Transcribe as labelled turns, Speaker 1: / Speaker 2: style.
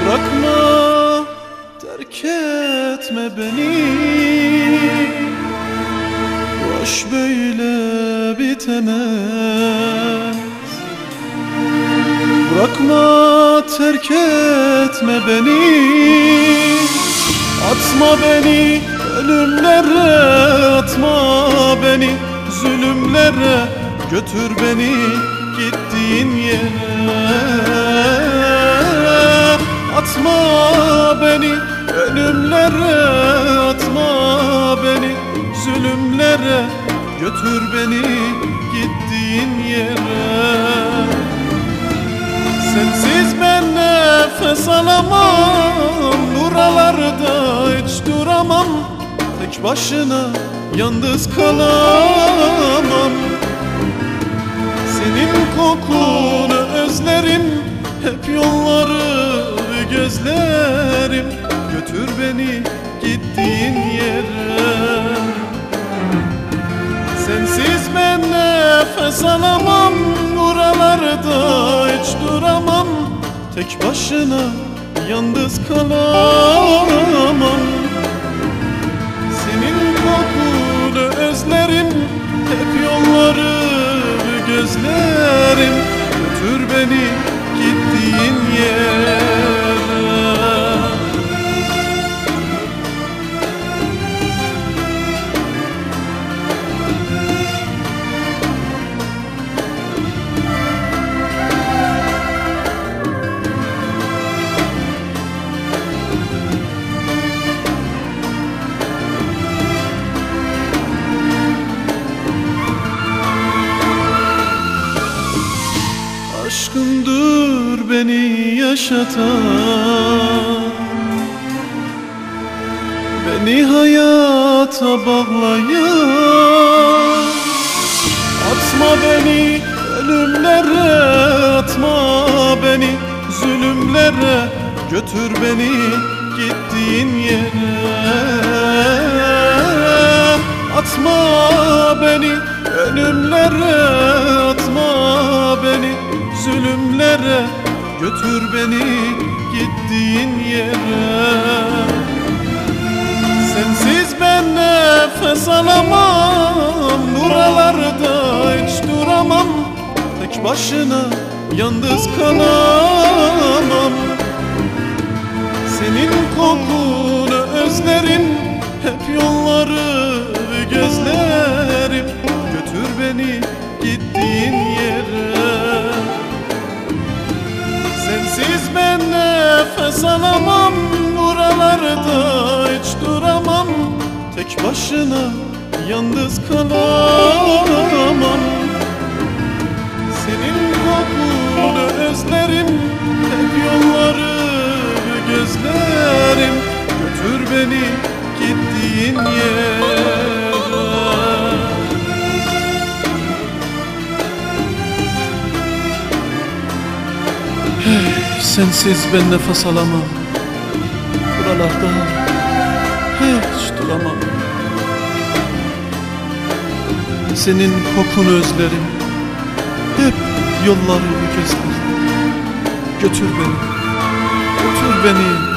Speaker 1: Bırakma, terk etme beni. Bu aşk böyle bitemez. Bırakma, terk etme beni. Atma beni ölümlere, atma beni zulümlere. Götür beni gittiğin yere. Atma beni ölümlere, atma beni zulümlere. Götür beni gittiğin yere. Sensiz ben nefes alamam, buralarda hiç duramam. Tek başına yalnız kalamam. Senin kokunu özlerim, hep yolları gözlerim. Götür beni gittiğin yere. Sensiz ben nefes alamam, buralarda hiç duramam. Tek başına yalnız kalamam. Senin kokunu özlerim, hep yolları gözlerim. Götür beni gittiğin yere. Aşkındır beni yaşatan, beni hayata bağlayan. Atma beni ölümlere, atma beni zulümlere. Götür beni gittiğin yere. Atma beni ölümlere, atma beni zulümlere. Götür beni gittiğin yere. Sensiz ben nefes alamam, buralarda hiç duramam. Tek başına yalnız kalamam. Senin kokunu özlerim, hep yolları gözlerim. Götür beni gittiğin yere. Sensiz ben nefes alamam, buralarda hiç duramam. Tek başına yalnız kalamam. Senin kokunu özlerim, hep yolları gözlerim. Götür beni gittiğin yere. Sensiz ben nefes alamam, buralarda hiç duramam. Senin kokunu özlerim, hep yolları gözlerim. Götür beni, götür beni